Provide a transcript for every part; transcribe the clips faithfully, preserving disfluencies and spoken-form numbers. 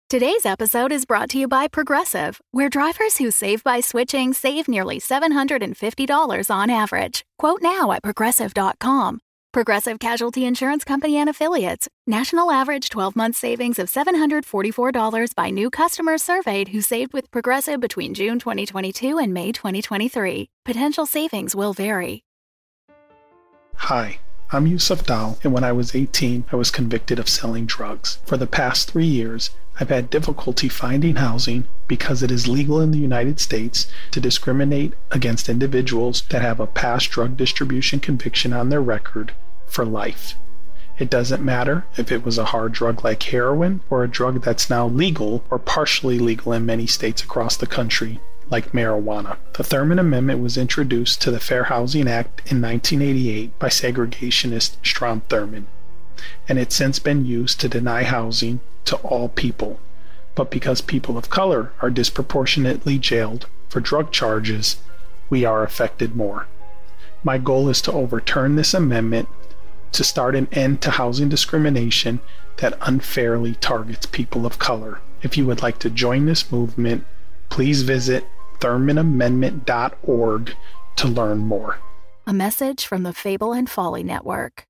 Today's episode is brought to you by Progressive, where drivers who save by switching save nearly seven hundred fifty dollars on average. Quote now at progressive dot com. Progressive Casualty Insurance Company and Affiliates. National average twelve-month savings of seven hundred forty-four dollars by new customers surveyed who saved with Progressive between June twenty twenty-two and May twenty twenty-three. Potential savings will vary. Hi, I'm Yusuf Dal, and when I was eighteen, I was convicted of selling drugs. For the past three years, I've had difficulty finding housing because it is legal in the United States to discriminate against individuals that have a past drug distribution conviction on their record for life. It doesn't matter if it was a hard drug like heroin or a drug that's now legal or partially legal in many states across the country, like marijuana. The Thurmond Amendment was introduced to the Fair Housing Act in nineteen eighty-eight by segregationist Strom Thurmond, and it's since been used to deny housing to all people. But because people of color are disproportionately jailed for drug charges, we are affected more. My goal is to overturn this amendment to start an end to housing discrimination that unfairly targets people of color. If you would like to join this movement, please visit thurmond amendment dot org to learn more. A message from the Fable and Folly Network.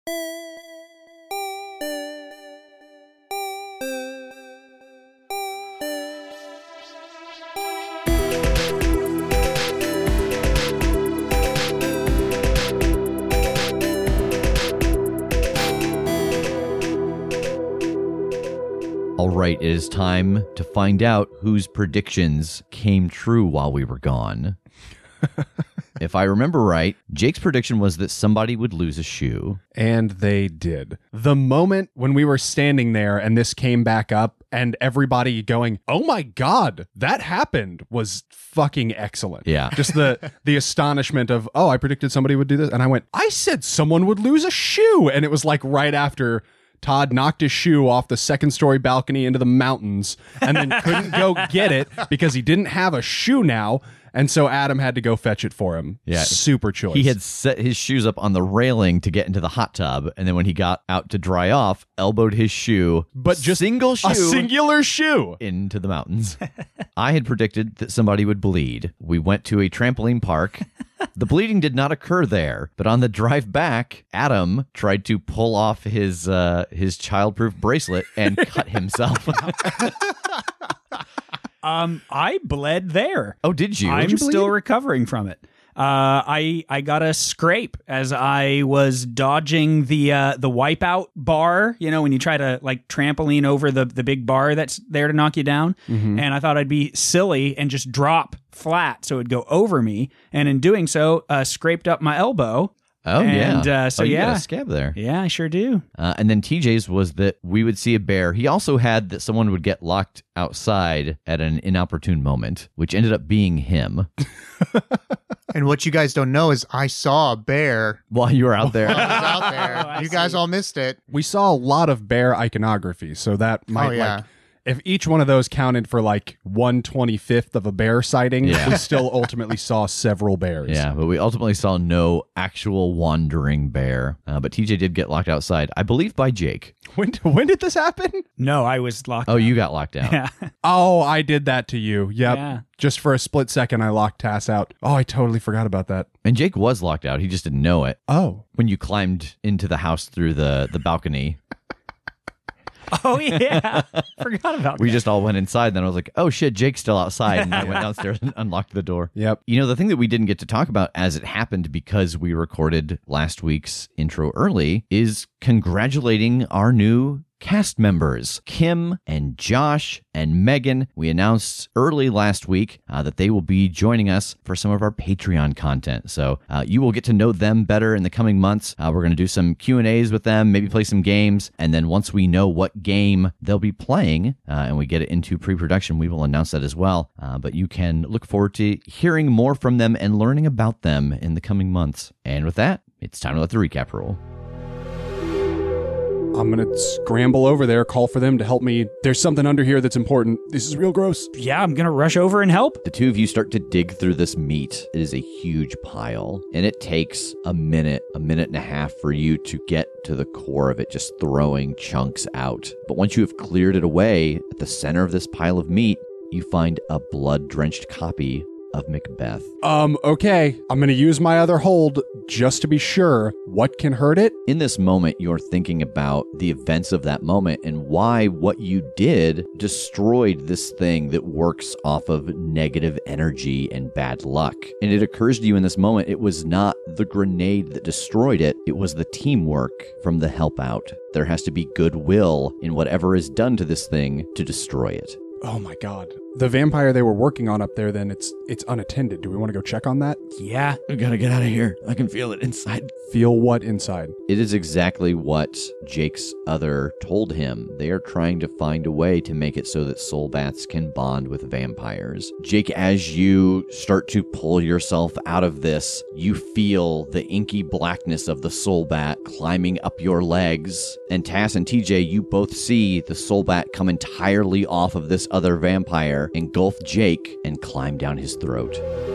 All right, it is time to find out whose predictions came true while we were gone. If I remember right, Jake's prediction was that somebody would lose a shoe. And they did. The moment when we were standing there and this came back up and everybody going, oh my God, that happened, was fucking excellent. Yeah. Just the the astonishment of, oh, I predicted somebody would do this. And I went, I said someone would lose a shoe. And it was like right after Todd knocked his shoe off the second story balcony into the mountains and then couldn't go get it because he didn't have a shoe now. And so Adam had to go fetch it for him. Yeah. Super choice. He had set his shoes up on the railing to get into the hot tub. And then when he got out to dry off, elbowed his shoe, but just single shoe, a singular shoe into the mountains. I had predicted that somebody would bleed. We went to a trampoline park. The bleeding did not occur there, but on the drive back, Adam tried to pull off his uh, his childproof bracelet and cut himself. um, I bled there. Oh, did you? I'm did you still recovering from it. Uh, I I got a scrape as I was dodging the uh, the wipeout bar. You know, when you try to like trampoline over the the big bar that's there to knock you down. Mm-hmm. And I thought I'd be silly and just drop flat so it'd go over me. And in doing so, uh, scraped up my elbow. Oh, and, yeah. Uh, so, oh, you yeah. got a scab there. Yeah, I sure do. Uh, and then T J's was that we would see a bear. He also had that someone would get locked outside at an inopportune moment, which ended up being him. And what you guys don't know is I saw a bear while you were out there. while I was out there. Oh, you guys see. all missed it. We saw a lot of bear iconography, so that might Oh, yeah. like if each one of those counted for like one twenty-fifth of a bear sighting, Yeah. we still ultimately saw several bears. Yeah, but we ultimately saw no actual wandering bear. Uh, but T J did get locked outside, I believe, by Jake. When when did this happen? No, I was locked. Oh, out. you got locked out. Yeah. Oh, I did that to you. Yep. Yeah. Just for a split second, I locked Tass out. Oh, I totally forgot about that. And Jake was locked out. He just didn't know it. Oh. When you climbed into the house through the, the balcony. Oh, yeah. Forgot about We that. just all went inside. Then I was like, oh, shit, Jake's still outside. And I went downstairs and unlocked the door. Yep. You know, the thing that we didn't get to talk about as it happened because we recorded last week's intro early is congratulating our new cast members, Kim and Josh and Megan. We announced early last week uh, that they will be joining us for some of our Patreon content. So uh, you will get to know them better in the coming months. Uh, we're going to do some Q and A's with them, maybe play some games. And then once we know what game they'll be playing uh, and we get it into pre-production, we will announce that as well. Uh, but you can look forward to hearing more from them and learning about them in the coming months. And with that, it's time to let the recap roll. I'm going to scramble over there, call for them to help me. There's something under here that's important. This is real gross. Yeah, I'm going to rush over and help. The two of you start to dig through this meat. It is a huge pile, and it takes a minute, a minute and a half for you to get to the core of it, just throwing chunks out. But once you have cleared it away, at the center of this pile of meat, you find a blood-drenched copy of Macbeth. Um, okay. I'm going to use my other hold just to be sure. What can hurt it? In this moment, you're thinking about the events of that moment and why what you did destroyed this thing that works off of negative energy and bad luck. And it occurs to you in this moment, it was not the grenade that destroyed it. It was the teamwork from the help out. There has to be goodwill in whatever is done to this thing to destroy it. Oh my god. The vampire they were working on up there, then it's it's unattended. Do we want to go check on that? Yeah. We gotta get out of here. I can feel it inside. Feel what inside? It is exactly what Jake's other told him. They are trying to find a way to make it so that soul bats can bond with vampires. Jake, as you start to pull yourself out of this, you feel the inky blackness of the soul bat climbing up your legs. And Tass and T J, you both see the soul bat come entirely off of this other vampire, engulf Jake, and climb down his throat.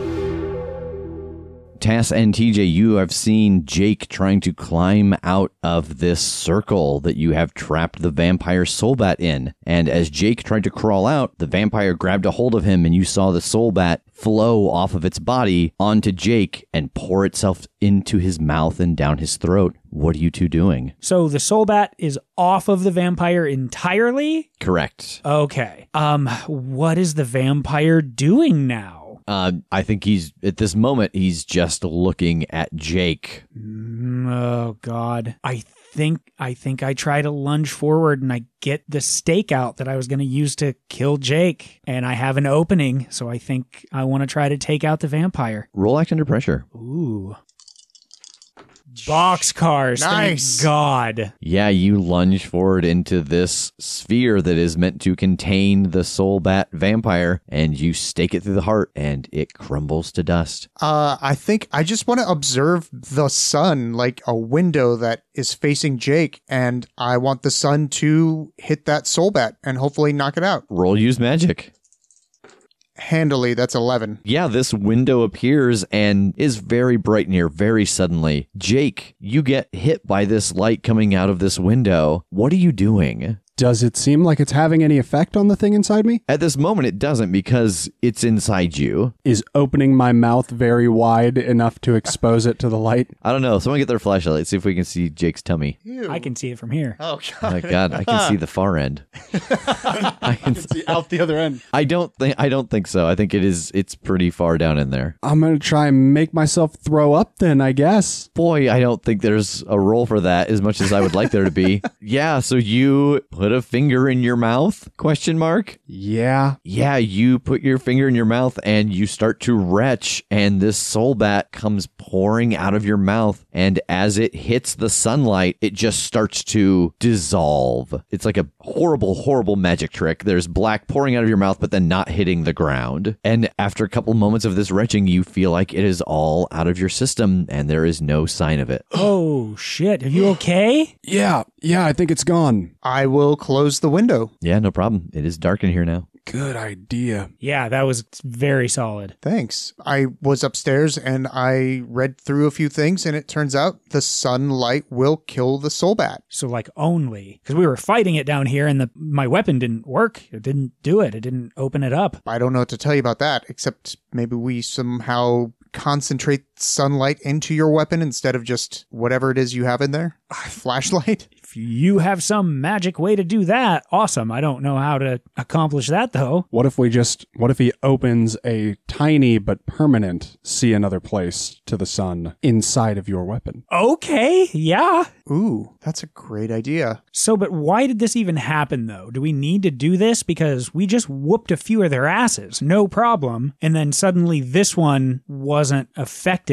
Tass and T J, you have seen Jake trying to climb out of this circle that you have trapped the vampire soul bat in. And as Jake tried to crawl out, the vampire grabbed a hold of him, and you saw the soul bat flow off of its body onto Jake and pour itself into his mouth and down his throat. What are you two doing? So the soul bat is off of the vampire entirely? Correct. Okay. Um, what is the vampire doing now? Uh, I think he's, at this moment, he's just looking at Jake. Mm, oh, God. I think I think I try to lunge forward and I get the stake out that I was going to use to kill Jake. And I have an opening, so I think I want to try to take out the vampire. Roll act under pressure. Ooh. Boxcars. Nice. Thank God. Yeah, you lunge forward into this sphere that is meant to contain the soul bat vampire, and you stake it through the heart, and it crumbles to dust. Uh, I think I just want to observe the sun, like a window that is facing Jake, and I want the sun to hit that soul bat and hopefully knock it out. Roll use magic. Handily, that's eleven. Yeah, this window appears and is very bright near very suddenly. Jake, you get hit by this light coming out of this window. What are you doing? Does it seem like it's having any effect on the thing inside me? At this moment, it doesn't because it's inside you. Is opening my mouth very wide enough to expose it to the light? I don't know. Someone get their flashlight. See if we can see Jake's tummy. Ew. I can see it from here. Oh, Oh God. my God, I can see the far end. I can See out the other end. I don't think I don't think so. I think it is it's pretty far down in there. I'm going to try and make myself throw up then, I guess. Boy, I don't think there's a role for that as much as I would like there to be. Yeah, so you put a finger in your mouth? Question mark? Yeah. Yeah, you put your finger in your mouth and you start to retch, and this soul bat comes pouring out of your mouth, and as it hits the sunlight, it just starts to dissolve. It's like a horrible, horrible magic trick. There's black pouring out of your mouth, but then not hitting the ground. And after a couple moments of this retching, you feel like it is all out of your system, and there is no sign of it. Oh, shit. Are you okay? Yeah. Yeah, I think it's gone. I will close the window. Yeah, no problem. It is dark in here now. Good idea. Yeah, that was very solid. Thanks. I was upstairs and I read through a few things, and it turns out the sunlight will kill the soul bat. So like only because we were fighting it down here and the my weapon didn't work. It didn't do it. It didn't open it up. I don't know what to tell you about that, except maybe we somehow concentrate sunlight into your weapon instead of just whatever it is you have in there. Flashlight? If you have some magic way to do that, awesome. I don't know how to accomplish that though. What if we just, what if he opens a tiny but permanent see another place to the sun inside of your weapon? Okay, yeah. Ooh, that's a great idea. So, but why did this even happen though? Do we need to do this? Because we just whooped a few of their asses, no problem. And then suddenly this one wasn't affected.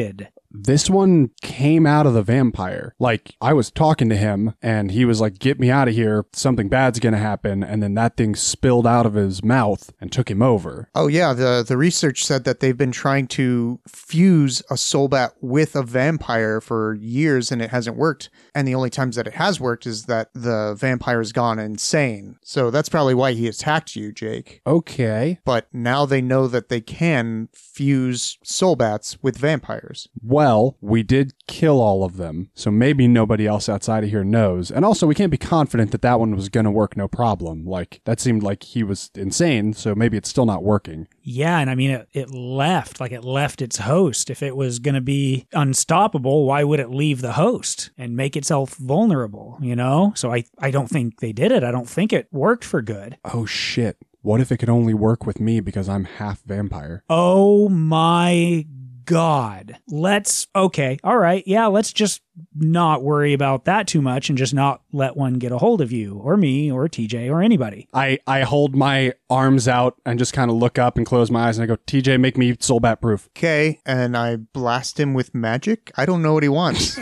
This one came out of the vampire. Like, I was talking to him, and he was like, get me out of here. Something bad's gonna happen. And then that thing spilled out of his mouth and took him over. Oh, yeah. The, the research said that they've been trying to fuse a soul bat with a vampire for years, and it hasn't worked. And the only times that it has worked is that the vampire's gone insane. So that's probably why he attacked you, Jake. Okay. But now they know that they can fuse soul bats with vampires. Well, we did kill all of them, so maybe nobody else outside of here knows. And also, we can't be confident that that one was going to work no problem. Like, that seemed like he was insane, so maybe it's still not working. Yeah, and I mean, it, it left, like it left its host. If it was going to be unstoppable, why would it leave the host and make itself vulnerable, you know? So I, I don't think they did it. I don't think it worked for good. Oh, shit. What if it could only work with me because I'm half vampire? Oh my God. Let's, okay, all right, yeah, let's just not worry about that too much and just not let one get a hold of you or me or T J or anybody. I, I hold my arms out and just kind of look up and close my eyes and I go, T J, make me soul bat proof. Okay, and I blast him with magic? I don't know what he wants.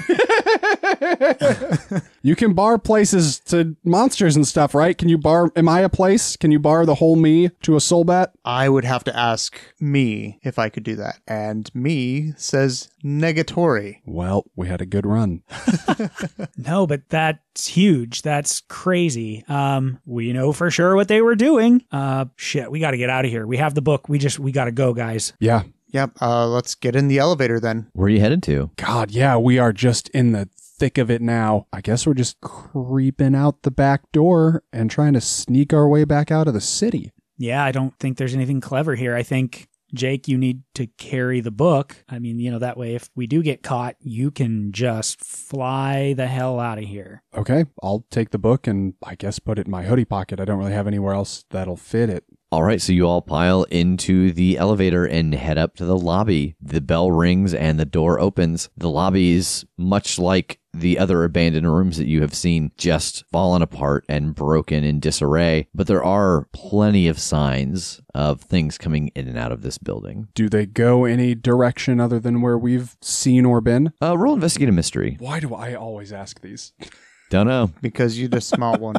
You can bar places to monsters and stuff, right? Can you bar, am I a place? Can you bar the whole me to a soul bat? I would have to ask me if I could do that. And me says negatory. Well, we had a good run. No, but that's huge. That's crazy. Um, we know for sure what they were doing. Uh, shit, we got to get out of here. We have the book. We just, we got to go, guys. Yeah. Yep, uh, let's get in the elevator then. Where are you headed to? God, yeah, we are just in the thick of it now. I guess we're just creeping out the back door and trying to sneak our way back out of the city. Yeah, I don't think there's anything clever here. I think, Jake, you need to carry the book. I mean, you know, that way if we do get caught, you can just fly the hell out of here. Okay, I'll take the book and I guess put it in my hoodie pocket. I don't really have anywhere else that'll fit it. All right, so you all pile into the elevator and head up to the lobby. The bell rings and the door opens. The lobby is much like the other abandoned rooms that you have seen, just fallen apart and broken in disarray. But there are plenty of signs of things coming in and out of this building. Do they go any direction other than where we've seen or been? Uh, roll investigate a mystery. Why do I always ask these? Don't know. Because you're the smart one.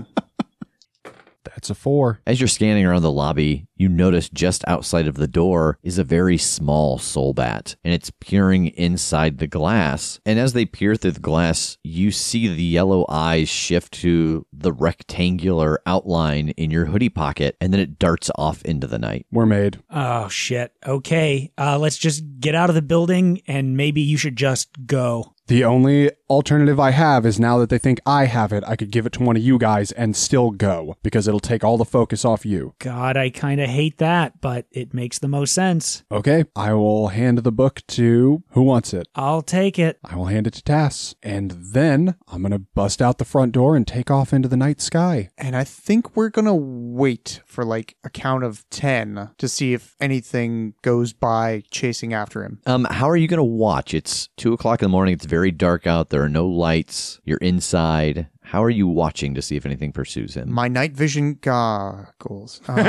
That's a four. As you're scanning around the lobby, you notice just outside of the door is a very small soul bat, and it's peering inside the glass. And as they peer through the glass, you see the yellow eyes shift to the rectangular outline in your hoodie pocket, and then it darts off into the night. We're made. Oh, shit. Okay, uh, let's just get out of the building, and maybe you should just go. The only alternative I have is now that they think I have it, I could give it to one of you guys and still go, because it'll take all the focus off you. God, I kind of hate that, but it makes the most sense. Okay, I will hand the book to who wants it. I'll take it. I will hand it to Tass, and then I'm going to bust out the front door and take off into the night sky. And I think we're going to wait for like a count of ten to see if anything goes by chasing after him. Um, how are you going to watch? It's two o'clock in the morning. It's very dark out. There are no lights. You're inside. How are you watching to see if anything pursues him? My night vision goggles. Uh,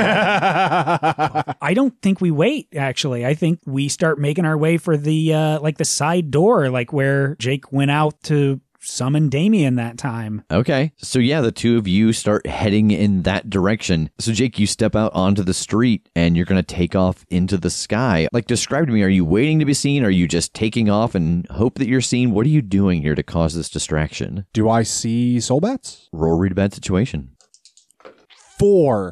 I don't think we wait, actually. I think we start making our way for the, uh, like the side door, like where Jake went out to summon Damien that time. Okay. So yeah, the two of you start heading in that direction. So Jake, you step out onto the street and you're going to take off into the sky. Like, describe to me, are you waiting to be seen? Are you just taking off and hope that you're seen? What are you doing here to cause this distraction? Do I see soul bats? Roll read a bad situation. Four.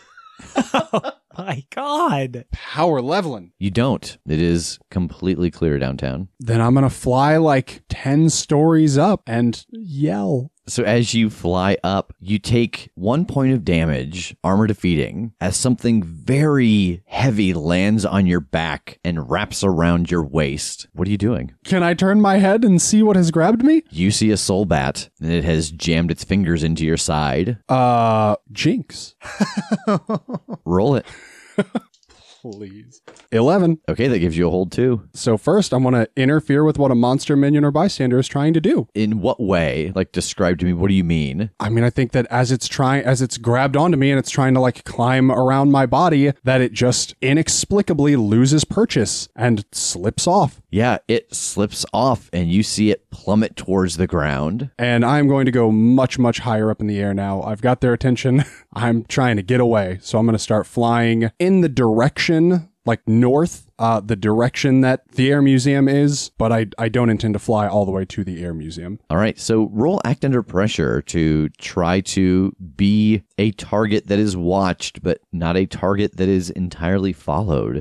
My God. Power leveling. You don't. It is completely clear downtown. Then I'm going to fly like ten stories up and yell. So as you fly up, you take one point of damage, armor defeating, as something very heavy lands on your back and wraps around your waist. What are you doing? Can I turn my head and see what has grabbed me? You see a soul bat, and it has jammed its fingers into your side. Uh, Jinx. Roll it. Please. eleven. Okay, that gives you a hold too. So first, I want to interfere with what a monster, minion, or bystander is trying to do. In what way? Like, describe to me, what do you mean? I mean, I think that as it's trying, as it's grabbed onto me and it's trying to like climb around my body, that it just inexplicably loses purchase and slips off. Yeah, it slips off and you see it plummet towards the ground. And I'm going to go much, much higher up in the air now. I've got their attention. I'm trying to get away. So I'm going to start flying in the direction, like north, uh, the direction that the Air Museum is, but I, I don't intend to fly all the way to the Air Museum. All right, so roll Act Under Pressure to try to be a target that is watched, but not a target that is entirely followed.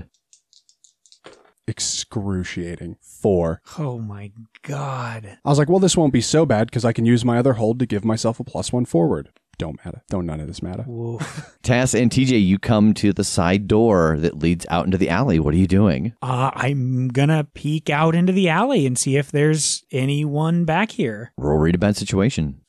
Excruciating. Four. Oh my god. I was like, well, this won't be so bad because I can use my other hold to give myself a plus one forward. Don't matter. Don't none of this matter. Tass and T J, you come to the side door that leads out into the alley. What are you doing? Uh, I'm gonna peek out into the alley and see if there's anyone back here. Roll Read a Bad Situation.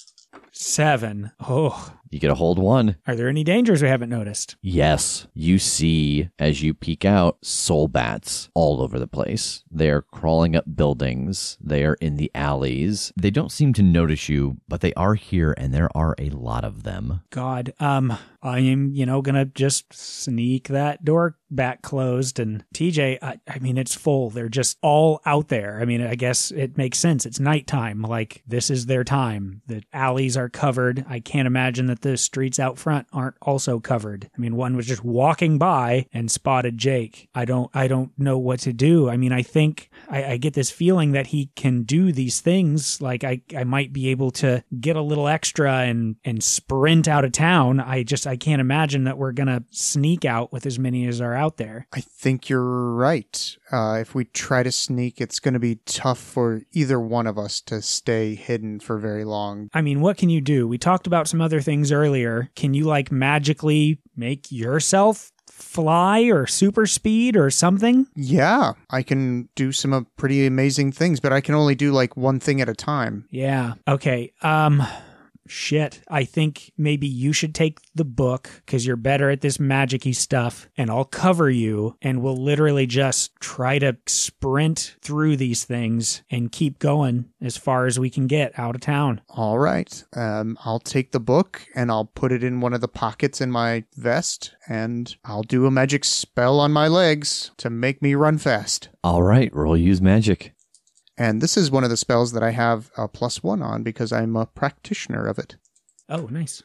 Seven. Oh. You get a hold one. Are there any dangers we haven't noticed? Yes. You see, as you peek out, soul bats all over the place. They are crawling up buildings. They are in the alleys. They don't seem to notice you, but they are here, and there are a lot of them. God, um, I am, you know, gonna just sneak that door back closed. And T J, I, I mean, it's full. They're just all out there. I mean, I guess it makes sense. It's nighttime. Like, this is their time. The alleys are covered. I can't imagine that the streets out front aren't also covered. I mean, one was just walking by and spotted Jake. I don't, I don't know what to do. I mean, I think I, I get this feeling that he can do these things. Like, I, I might be able to get a little extra and, and sprint out of town. I just, I can't imagine that we're going to sneak out with as many as are out there. I think you're right. Uh, if we try to sneak, it's going to be tough for either one of us to stay hidden for very long. I mean, what can you do? We talked about some other things earlier. Can you like magically make yourself fly or super speed or something? Yeah, I can do some uh, pretty amazing things, but I can only do like one thing at a time. Yeah. Okay. Um... Shit, I think maybe you should take the book because you're better at this magic-y stuff, and I'll cover you, and we'll literally just try to sprint through these things and keep going as far as we can get out of town. All right. Um, I'll take the book, and I'll put it in one of the pockets in my vest, and I'll do a magic spell on my legs to make me run fast. All right, roll Use Magic. And this is one of the spells that I have a plus one on because I'm a practitioner of it. Oh, nice.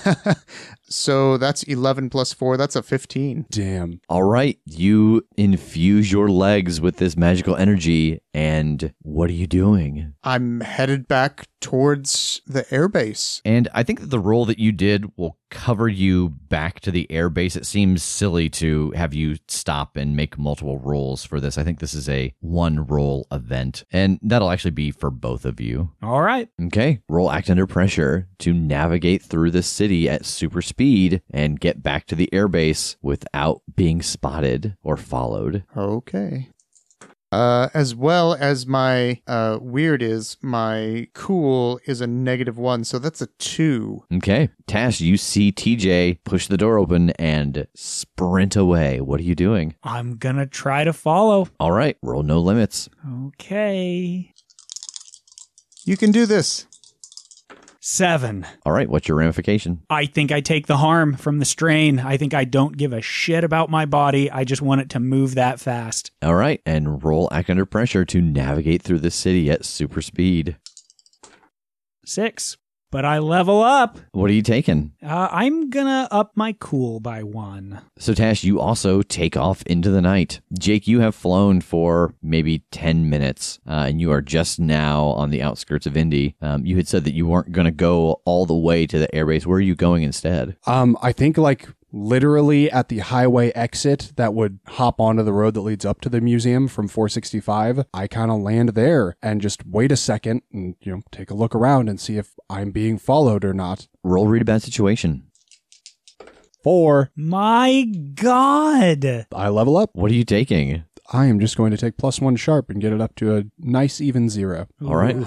So that's eleven plus four. That's a fifteen. Damn. All right. You infuse your legs with this magical energy. And what are you doing? I'm headed back towards the airbase. And I think that the roll that you did will cover you back to the airbase. It seems silly to have you stop and make multiple rolls for this. I think this is a one roll event. And that'll actually be for both of you. All right. Okay. Roll Act Under Pressure to navigate through the city at super speed and get back to the airbase without being spotted or followed. Okay. Uh, as well as my uh, weird is, my cool is a negative one, so that's a two. Okay. Tash, you see T J push the door open and sprint away. What are you doing? I'm gonna try to follow. All right. Roll No Limits. Okay. You can do this. Seven. All right. What's your ramification? I think I take the harm from the strain. I think I don't give a shit about my body. I just want it to move that fast. All right. And roll Act Under Pressure to navigate through the city at super speed. Six. But I level up. What are you taking? Uh, I'm gonna up my cool by one. So, Tash, you also take off into the night. Jake, you have flown for maybe ten minutes, uh, and you are just now on the outskirts of Indy. Um, you had said that you weren't going to go all the way to the airbase. Where are you going instead? Um, I think like literally at the highway exit that would hop onto the road that leads up to the museum from four sixty-five, I kind of land there and just wait a second and, you know, take a look around and see if I'm being followed or not. Roll Read a Bad Situation. Four. My God. I level up. What are you taking? I am just going to take plus one sharp and get it up to a nice even zero. All right.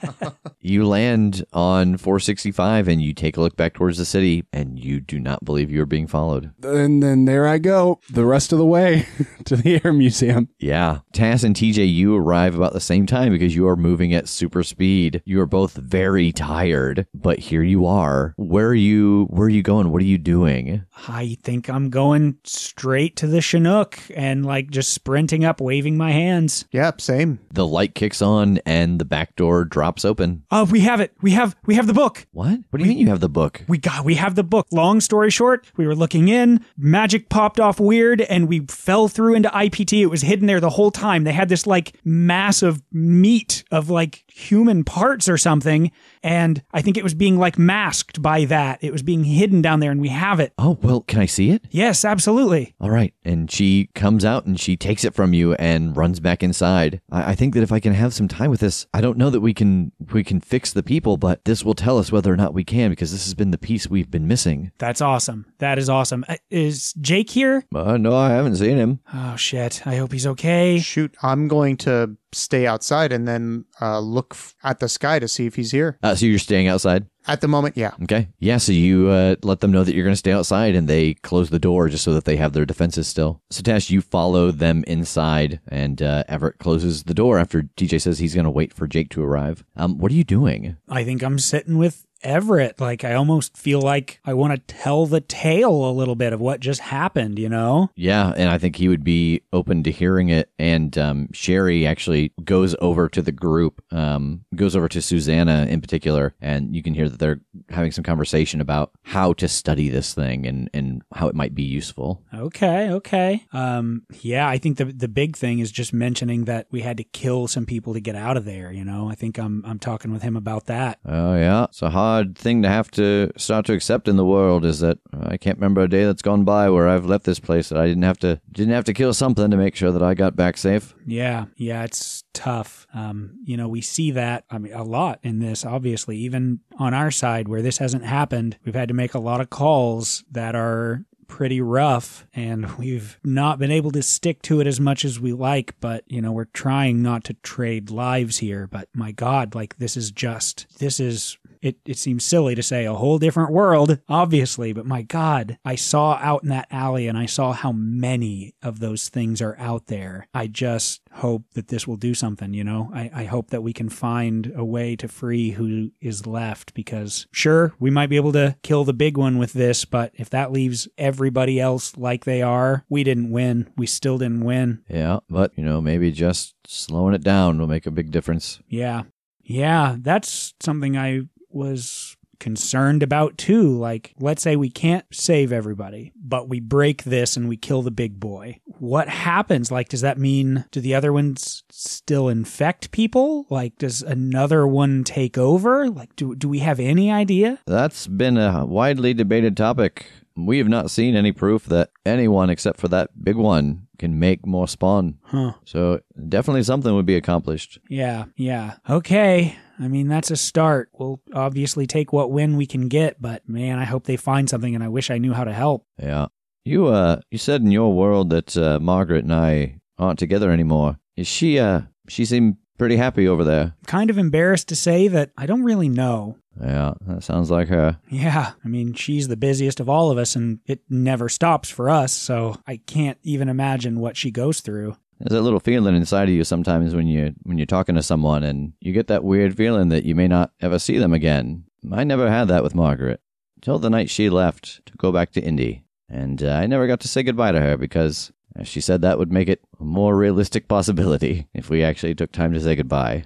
You land on four sixty-five and you take a look back towards the city and you do not believe you are being followed. And then there I go, the rest of the way to the Air Museum. Yeah. Taz and T J, you arrive about the same time because you are moving at super speed. You are both very tired, but here you are. Where are you, where are you going? What are you doing? I think I'm going straight to the Chinook and like just sprinting up, waving my hands. Yep, same. The light kicks on and the back door drops open. Oh, we have it. We have we have the book. What? What do you mean you have the book? We got we have the book. Long story short, we were looking in, magic popped off weird, and we fell through into I P T. It was hidden there the whole time. They had this like mass of meat of like human parts or something, and I think it was being like masked by that. It was being hidden down there, and we have it. Oh, well, can I see it? Yes, absolutely. All right. And she comes out and she takes it from you and runs back inside. I, I think that if I can have some time with this, I don't know that we can we can fix the people, but this will tell us whether or not we can, because this has been the piece we've been missing. That's awesome. That is awesome. Uh, is Jake here? Uh, no, I haven't seen him. Oh, shit. I hope he's okay. Shoot, I'm going to stay outside and then uh, look f- at the sky to see if he's here. Uh, so you're staying outside? At the moment, yeah. Okay. Yeah, so you uh, let them know that you're going to stay outside, and they close the door just so that they have their defenses still. So, Tash, you follow them inside, and uh, Everett closes the door after T J says he's going to wait for Jake to arrive. Um, what are you doing? I think I'm sitting with Everett. Like, I almost feel like I want to tell the tale a little bit of what just happened, you know? Yeah, and I think he would be open to hearing it. And um, Sherry actually goes over to the group, um, goes over to Susanna in particular, and you can hear that they're having some conversation about how to study this thing and, and how it might be useful. Okay, okay. Um, yeah, I think the the big thing is just mentioning that we had to kill some people to get out of there, you know? I think I'm I'm talking with him about that. Oh, yeah. So how hard thing to have to start to accept in the world is that I can't remember a day that's gone by where I've left this place that I didn't have to didn't have to kill something to make sure that I got back safe. Yeah, yeah, it's tough. Um, you know, we see that, I mean, a lot in this, obviously, even on our side where this hasn't happened. We've had to make a lot of calls that are pretty rough, and we've not been able to stick to it as much as we like, but, you know, we're trying not to trade lives here. But my God, like, this is just, this is... It it seems silly to say a whole different world, obviously, but my God, I saw out in that alley and I saw how many of those things are out there. I just hope that this will do something, you know? I, I hope that we can find a way to free who is left, because sure, we might be able to kill the big one with this, but if that leaves everybody else like they are, we didn't win. We still didn't win. Yeah, but, you know, maybe just slowing it down will make a big difference. Yeah. Yeah, that's something I was concerned about too. Like, let's say we can't save everybody, but we break this and we kill the big boy. What happens? Like, does that mean, do the other ones still infect people? Like, does another one take over? Like, do do we have any idea? That's been a widely debated topic. We have not seen any proof that anyone except for that big one can make more spawn. Huh. So definitely something would be accomplished. Yeah, yeah. Okay. I mean, that's a start. We'll obviously take what win we can get, but man, I hope they find something, and I wish I knew how to help. Yeah. You uh you said in your world that uh, Margaret and I aren't together anymore. Is she uh she seemed pretty happy over there? Kind of embarrassed to say that I don't really know. Yeah, that sounds like her. Yeah, I mean, she's the busiest of all of us, and it never stops for us, so I can't even imagine what she goes through. There's a little feeling inside of you sometimes when you when you're talking to someone and you get that weird feeling that you may not ever see them again. I never had that with Margaret till the night she left to go back to Indy, and uh, I never got to say goodbye to her because uh, she said that would make it a more realistic possibility if we actually took time to say goodbye.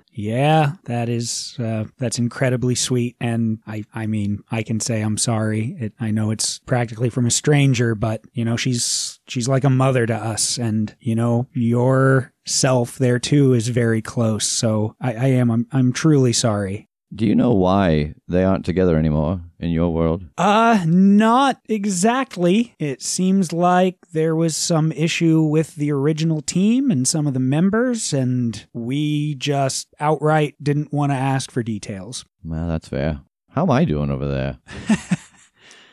Yeah, that is, uh, that's incredibly sweet. And I, I mean, I can say I'm sorry. It, I know it's practically from a stranger, but you know, she's, she's like a mother to us, and you know, your self there too is very close. So I, I am, I'm, I'm truly sorry. Do you know why they aren't together anymore in your world? Uh, not exactly. It seems like there was some issue with the original team and some of the members, and we just outright didn't want to ask for details. Well, that's fair. How am I doing over there?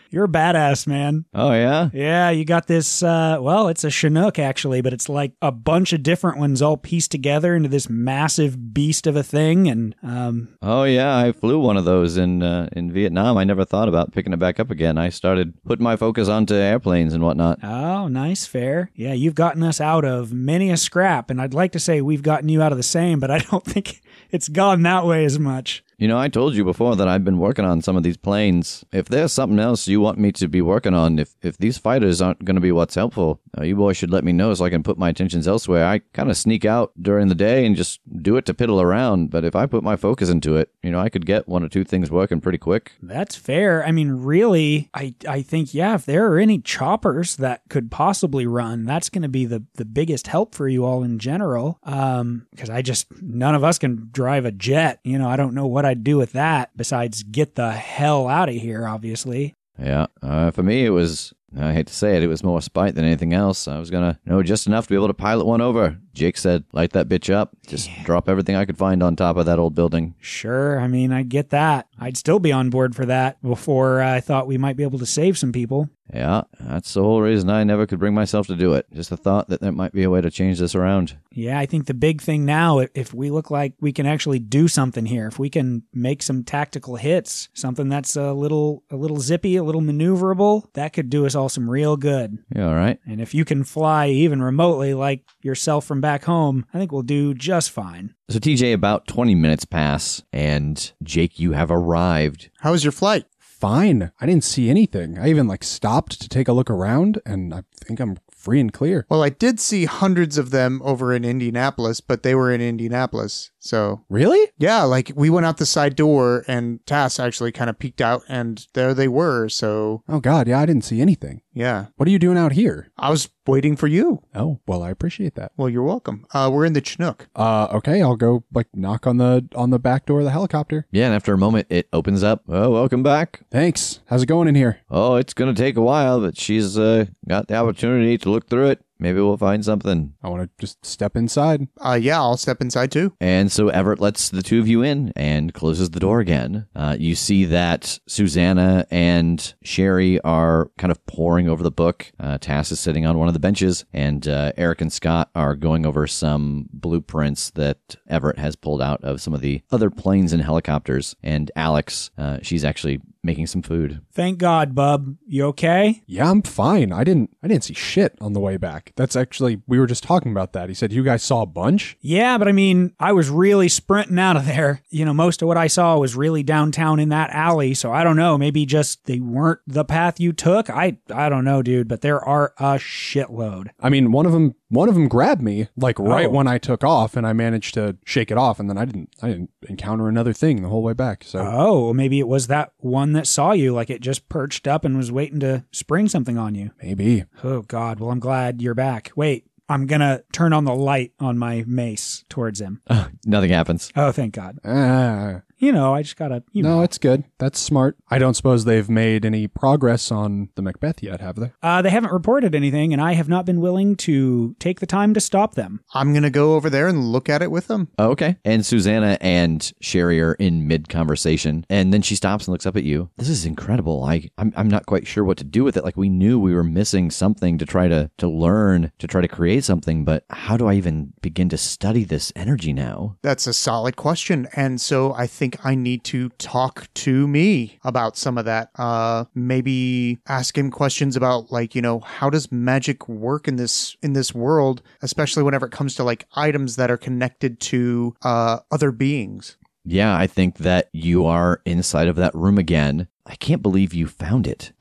You're a badass, man. Oh, yeah? Yeah, you got this, uh, well, it's a Chinook, actually, but it's like a bunch of different ones all pieced together into this massive beast of a thing. And, um, Oh, yeah, I flew one of those in uh, in Vietnam. I never thought about picking it back up again. I started putting my focus onto airplanes and whatnot. oh, nice, fair. Yeah, you've gotten us out of many a scrap, and I'd like to say we've gotten you out of the same, but I don't think it's gone that way as much. You know, I told you before that I've been working on some of these planes. If there's something else you want me to be working on, if, if these fighters aren't going to be what's helpful, uh, you boys should let me know so I can put my attentions elsewhere. I kind of sneak out during the day and just do it to piddle around, but if I put my focus into it, you know, I could get one or two things working pretty quick. That's fair. I mean, really, I, I think, yeah, if there are any choppers that could possibly run, that's going to be the, the biggest help for you all in general. Um, because I just, none of us can drive a jet. You know, I don't know what I'd do with that besides get the hell out of here, obviously. Yeah, uh, for me, it was, I hate to say it, it was more spite than anything else. I was going to know just enough to be able to pilot one over. Jake said, light that bitch up. Just yeah. drop everything I could find on top of that old building. Sure. I mean, I get that. I'd still be on board for that before I thought we might be able to save some people. Yeah, that's the whole reason I never could bring myself to do it. Just the thought that there might be a way to change this around. Yeah, I think the big thing now, if we look like we can actually do something here, if we can make some tactical hits, something that's a little a little zippy, a little maneuverable, that could do us all some real good. Yeah, all right. And if you can fly even remotely like yourself from back home, I think we'll do just fine. So T J, about twenty minutes pass, and Jake, you have arrived. How was your flight? Fine. I didn't see anything. I even like stopped to take a look around, and I think I'm free and clear. Well, I did see hundreds of them over in Indianapolis, but they were in Indianapolis. So really? Yeah, like we went out the side door and Tass actually kind of peeked out and there they were. So oh god, yeah, I didn't see anything. Yeah. What are you doing out here? I was waiting for you. Oh, well, I appreciate that. Well, you're welcome. Uh, we're in the Chinook. Uh, okay, I'll go like knock on the on the back door of the helicopter. Yeah, and after a moment, it opens up. Oh, welcome back. Thanks. How's it going in here? Oh, it's gonna take a while, but she's uh, got the opportunity to look through it. Maybe we'll find something. I want to just step inside. Uh, yeah, I'll step inside too. And so Everett lets the two of you in and closes the door again. Uh, you see that Susanna and Sherry are kind of poring over the book. Uh, Tass is sitting on one of the benches, and uh, Eric and Scott are going over some blueprints that Everett has pulled out of some of the other planes and helicopters. And Alex, uh, she's actually making some food. Thank God, bub. You okay? Yeah, I'm fine. I didn't I didn't see shit on the way back. That's actually, we were just talking about that. He said you guys saw a bunch? Yeah, but I mean, I was really sprinting out of there. You know, most of what I saw was really downtown in that alley, so I don't know, maybe just they weren't the path you took. I I don't know, dude, but there are a shitload. I mean, one of them one of them grabbed me like right Oh. when I took off, and I managed to shake it off, and then I didn't I didn't encounter another thing the whole way back. So Oh, well, maybe it was that one that saw you, like it just perched up and was waiting to spring something on you. maybe. Oh, God. Well, I'm glad you're back. Wait, I'm going to turn on the light on my mace towards him. Uh, nothing happens. Oh, thank God. Ah, You know, I just got to, you no, know. it's good. That's smart. I don't suppose they've made any progress on the Macbeth yet, have they? Uh, they haven't reported anything, and I have not been willing to take the time to stop them. I'm going to go over there and look at it with them. Oh, okay. And Susanna and Sherry are in mid-conversation, and then she stops and looks up at you. This is incredible. I, I'm, I'm not quite sure what to do with it. Like, we knew we were missing something to try to, to learn, to try to create something, but how do I even begin to study this energy now? That's a solid question. And so I think I need to talk to me about some of that. Uh, maybe ask him questions about, like, you know, how does magic work in this in this world, especially whenever it comes to like items that are connected to uh, other beings. Yeah, I think that you are inside of that room again. I can't believe you found it.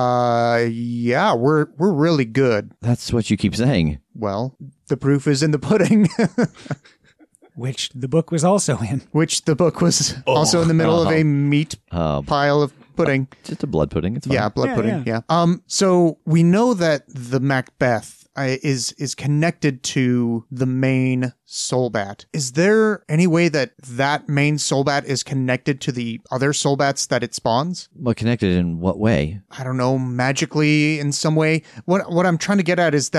Uh, yeah, we're we're really good. That's what you keep saying. Well, the proof is in the pudding. Which the book was also in. Which the book was also in the middle of a meat Uh, pile of pudding. just a blood pudding. It's fine. Yeah, blood Yeah, pudding. yeah. Yeah. Um. So we know that the Macbeth uh, is is connected to the main Soulbat. Is there any way that that main Soulbat is connected to the other Soulbats that it spawns? Well, connected in what way? I don't know, magically in some way. What what I'm trying to get at is that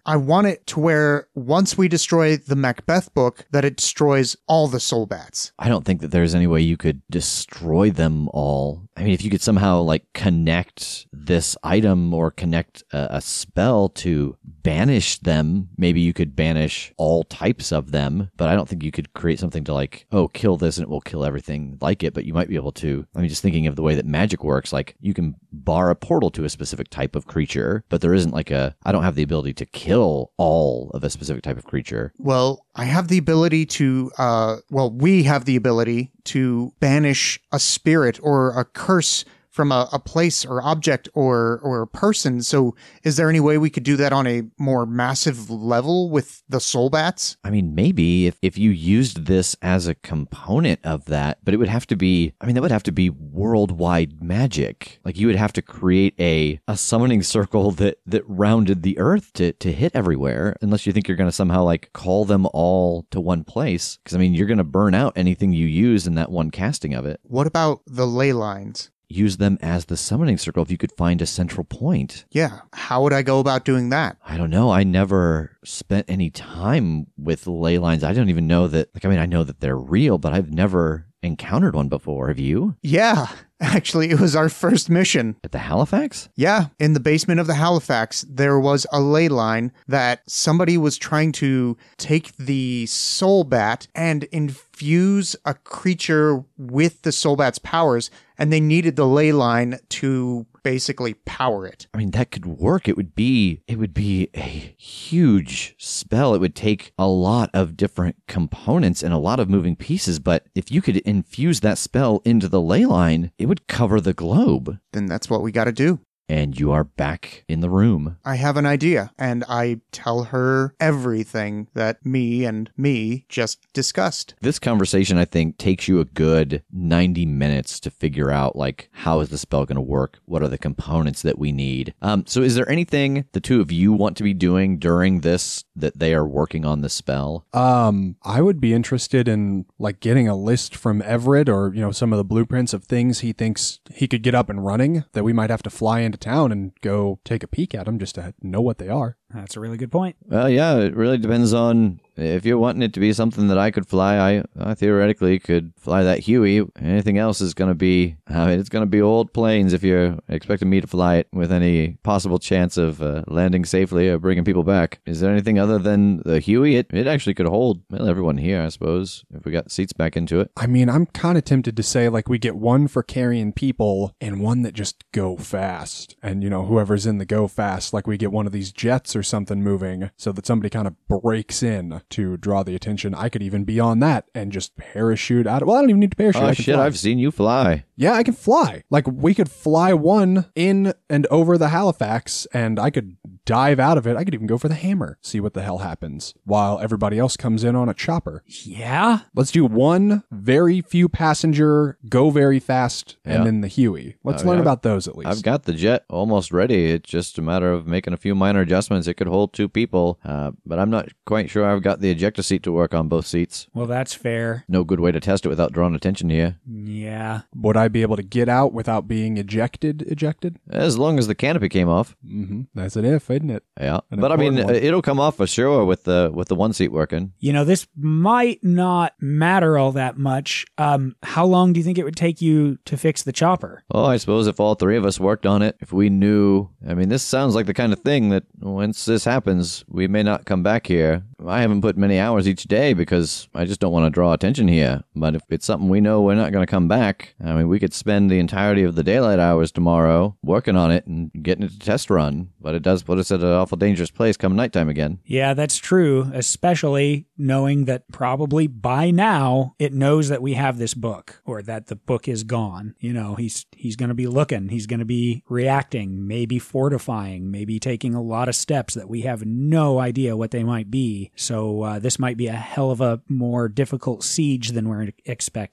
I want it to where once we destroy the Macbeth book, that it destroys all the soul bats. I don't think that there's any way you could destroy them all. I mean, if you could somehow like connect this item or connect a, a spell to banish them, maybe you could banish all types of them, but I don't think you could create something to like, oh, kill this and it will kill everything like it, but you might be able to. I mean, just thinking of the way that magic works, like you can bar a portal to a specific type of creature, but there isn't like a, I don't have the ability to kill all of a specific type of creature. Well, I have the ability to, uh, well, we have the ability to banish a spirit or a curse from a, a place or object or or a person. So is there any way we could do that on a more massive level with the soul bats? I mean, maybe if, if you used this as a component of that, but it would have to be, I mean, that would have to be worldwide magic. Like you would have to create a, a summoning circle that, that rounded the earth to, to hit everywhere, unless you think you're going to somehow like call them all to one place. Because I mean, you're going to burn out anything you use in that one casting of it. What about the ley lines? Use them as the summoning circle if you could find a central point. Yeah. How would I go about doing that? I don't know. I never spent any time with ley lines. I don't even know that, like, I mean, I know that they're real, but I've never encountered one before. Have you? Yeah. Actually, it was our first mission. At the Halifax? Yeah. In the basement of the Halifax, there was a ley line that somebody was trying to take the soul bat and infuse a creature with the soul bat's powers, and they needed the ley line to basically power it. I mean, that could work. It would be, it would be a huge spell. It would take a lot of different components and a lot of moving pieces, but if you could infuse that spell into the ley line, it would cover the globe. Then that's what we got to do. And you are back in the room. I have an idea, and I tell her everything that me and me just discussed. This conversation, I think, takes you a good ninety minutes to figure out, like, how is the spell going to work? What are the components that we need? Um, so is there anything the two of you want to be doing during this that they are working on the spell? Um, I would be interested in, like, getting a list from Everett or, you know, some of the blueprints of things he thinks he could get up and running that we might have to fly into town and go take a peek at them just to know what they are. That's a really good point. Well, yeah, it really depends on if you're wanting it to be something that I could fly. I, I theoretically could fly that Huey. Anything else is going to be, I mean, it's going to be old planes if you're expecting me to fly it with any possible chance of uh, landing safely or bringing people back. Is there anything other than the Huey? It, it actually could hold, well, everyone here, I suppose, if we got seats back into it. I mean, I'm kind of tempted to say, like, we get one for carrying people and one that just go fast. And, you know, whoever's in the go fast, like we get one of these jets or something moving so that somebody kind of breaks in to draw the attention. I could even be on that and just parachute out of, well, I don't even need to parachute. Oh, I can shit, fly. I've seen you fly. Yeah, I can fly. Like, we could fly one in and over the Halifax, and I could dive out of it. I could even go for the hammer, see what the hell happens, while everybody else comes in on a chopper. Yeah? Let's do one very few passenger, go very fast, and Yeah. then the Huey. Let's Oh, learn yeah. about those at least. I've got the jet almost ready. It's just a matter of making a few minor adjustments. It could hold two people, uh, but I'm not quite sure I've got the ejector seat to work on both seats. Well, that's fair. No good way to test it without drawing attention here. Yeah. Would I be able to get out without being ejected? Ejected? As long as the canopy came off. Mm-hmm. That's an if, isn't it? Yeah, An but I mean, important one. it'll come off for sure with the with the one seat working. You know, this might not matter all that much. Um, how long do you think it would take you to fix the chopper? Oh, I suppose if all three of us worked on it, if we knew, I mean, this sounds like the kind of thing that once this happens, we may not come back here. I haven't put many hours each day because I just don't want to draw attention here. But if it's something we know we're not going to come back, I mean, we could spend the entirety of the daylight hours tomorrow working on it and getting it to test run. But it does put us at an awful dangerous place come nighttime again. Yeah, that's true, especially knowing that probably by now it knows that we have this book or that the book is gone. You know, he's he's going to be looking, he's going to be reacting, maybe fortifying, maybe taking a lot of steps that we have no idea what they might be. So uh, this might be a hell of a more difficult siege than we're expecting.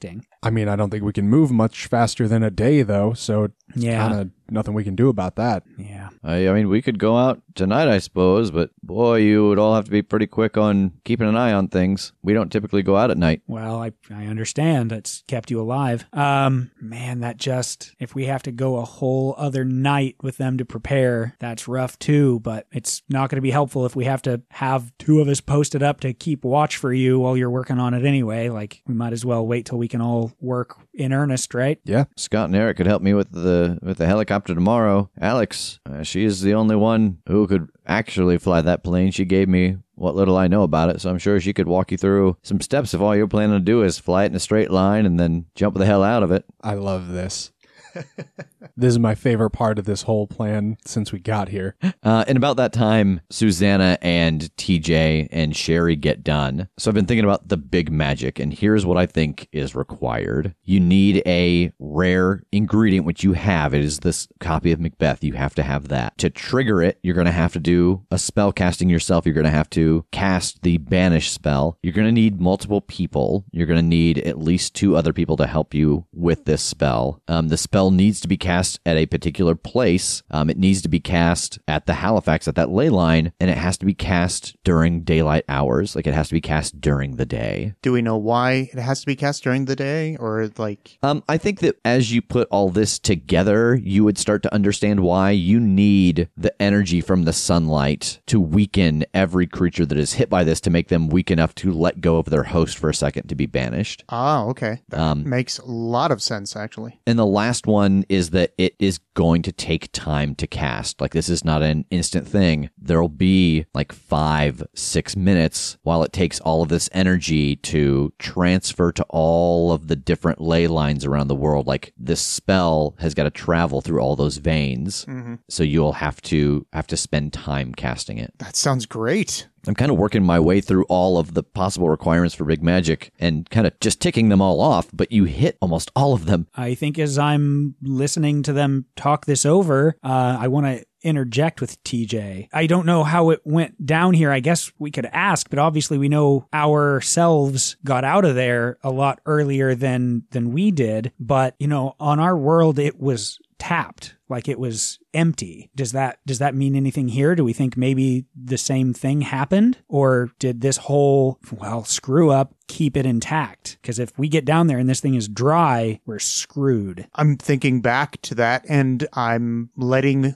I mean, I don't think we can move much faster than a day, though, so Yeah. kind of nothing we can do about that. Yeah. I, I mean, we could go out tonight, I suppose, but boy, you would all have to be pretty quick on keeping an eye on things. We don't typically go out at night. Well, I, I understand it's kept you alive. Um, man, that just, if we have to go a whole other night with them to prepare, that's rough too, but it's not going to be helpful if we have to have two of us posted up to keep watch for you while you're working on it anyway. Like, we might as well wait till we can all work in earnest, right? Yeah. Scott and Eric could help me with the with the helicopter tomorrow. Alex, uh, she is the only one who could actually fly that plane. She gave me what little I know about it, so I'm sure she could walk you through some steps if all you're planning to do is fly it in a straight line and then jump the hell out of it. I love this. This is my favorite part of this whole plan since we got here. Uh, and about that time, Susanna and T J and Sherry get done. So I've been thinking about the big magic, and here's what I think is required. You need a rare ingredient, which you have. It is this copy of Macbeth. You have to have that. To trigger it, you're going to have to do a spell casting yourself. You're going to have to cast the banish spell. You're going to need multiple people. You're going to need at least two other people to help you with this spell. Um, the spell needs to be cast at a particular place. Um, it needs to be cast at the Halifax, at that ley line, and it has to be cast during daylight hours. Like, it has to be cast during the day. Do we know why it has to be cast during the day, or like? Um, I think that as you put all this together, you would start to understand why you need the energy from the sunlight to weaken every creature that is hit by this, to make them weak enough to let go of their host for a second to be banished. Ah, okay. That Um, makes a lot of sense, actually. And the last one is that it is going to take time to cast. Like, this is not an instant thing. There'll be like five, six minutes while it takes all of this energy to transfer to all of the different ley lines around the world. Like, this spell has got to travel through all those veins. Mm-hmm. So you'll have to have to spend time casting it. That sounds great. I'm kind of working my way through all of the possible requirements for Big Magic and kind of just ticking them all off, but you hit almost all of them. I think as I'm listening to them talk this over, uh, I want to interject with T J. I don't know how it went down here. I guess we could ask, but obviously we know ourselves got out of there a lot earlier than than we did. But, you know, on our world, it was tapped, like it was empty. Does that does that mean anything here? Do we think maybe the same thing happened? Or did this whole, well, screw up keep it intact? Because if we get down there and this thing is dry, we're screwed. I'm thinking back to that, and I'm letting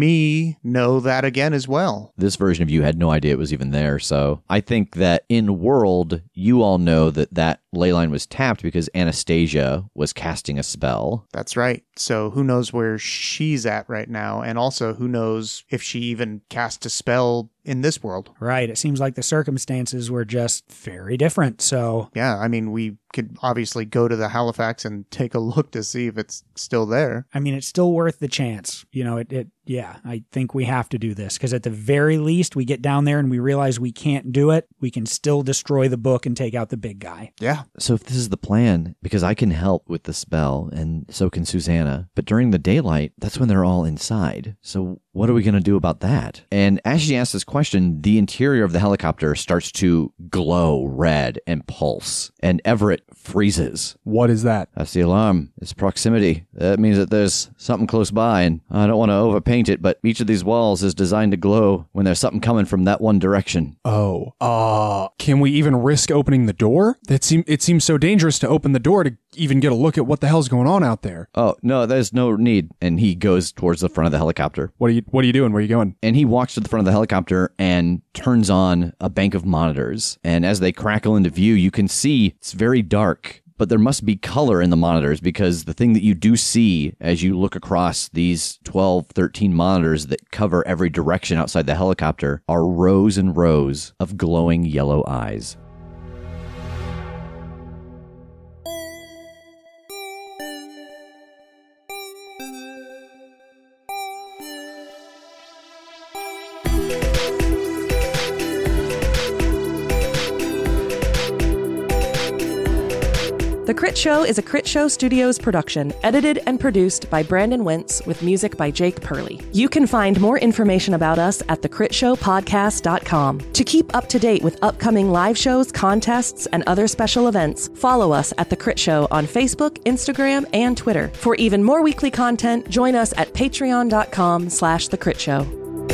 me know that again as well. This version of you had no idea it was even there, so I think that in world, you all know that that ley line was tapped because Anastasia was casting a spell. That's right. So who knows where she's at right now, and also who knows if she even cast a spell in this world. Right. It seems like the circumstances were just very different. So yeah, I mean, we could obviously go to the Halifax and take a look to see if it's still there. I mean, it's still worth the chance. You know, it, it yeah, I think we have to do this because at the very least, we get down there and we realize we can't do it. We can still destroy the book and take out the big guy. Yeah. So if this is the plan, because I can help with the spell and so can Susanna, but during the daylight, that's when they're all inside. So what are we going to do about that? And as she asks this question, the interior of the helicopter starts to glow red and pulse, and Everett freezes. What is that? That's the alarm. It's proximity. That means that there's something close by, and I don't want to overpaint it, but each of these walls is designed to glow when there's something coming from that one direction. Oh, uh, can we even risk opening the door? That seem, it seems so dangerous to open the door to even get a look at what the hell's going on out there. Oh, no, there's no need. And he goes towards the front of the helicopter. What are you, what are you doing? Where are you going? And he walks to the front of the helicopter and turns on a bank of monitors. And as they crackle into view, you can see it's very dark, but there must be color in the monitors, because the thing that you do see as you look across these twelve, thirteen monitors that cover every direction outside the helicopter are rows and rows of glowing yellow eyes. The Crit Show is a Crit Show Studios production, edited and produced by Brandon Wentz with music by Jake Purley. You can find more information about us at the crit show podcast dot com. To keep up to date with upcoming live shows, contests, and other special events, follow us at The Crit Show on Facebook, Instagram, and Twitter. For even more weekly content, join us at patreon dot com slash The Crit Show.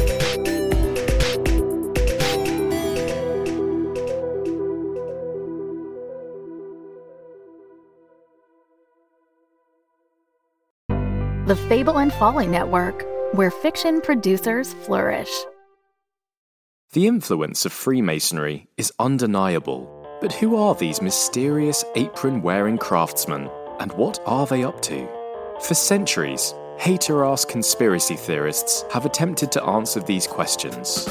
The Fable and Folly Network, where fiction producers flourish. The influence of Freemasonry is undeniable, but who are these mysterious apron-wearing craftsmen, and what are they up to? For centuries, hater-ass conspiracy theorists have attempted to answer these questions.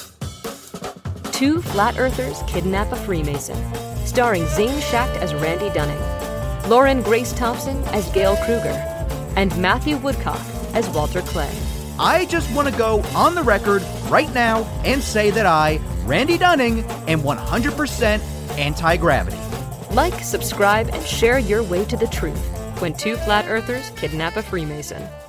Two Flat Earthers Kidnap a Freemason, starring Zane Schacht as Randy Dunning, Lauren Grace Thompson as Gail Kruger, and Matthew Woodcock as Walter Clay. I just want to go on the record right now and say that I, Randy Dunning, am one hundred percent anti-gravity. Like, subscribe, and share your way to the truth when two Flat Earthers kidnap a Freemason.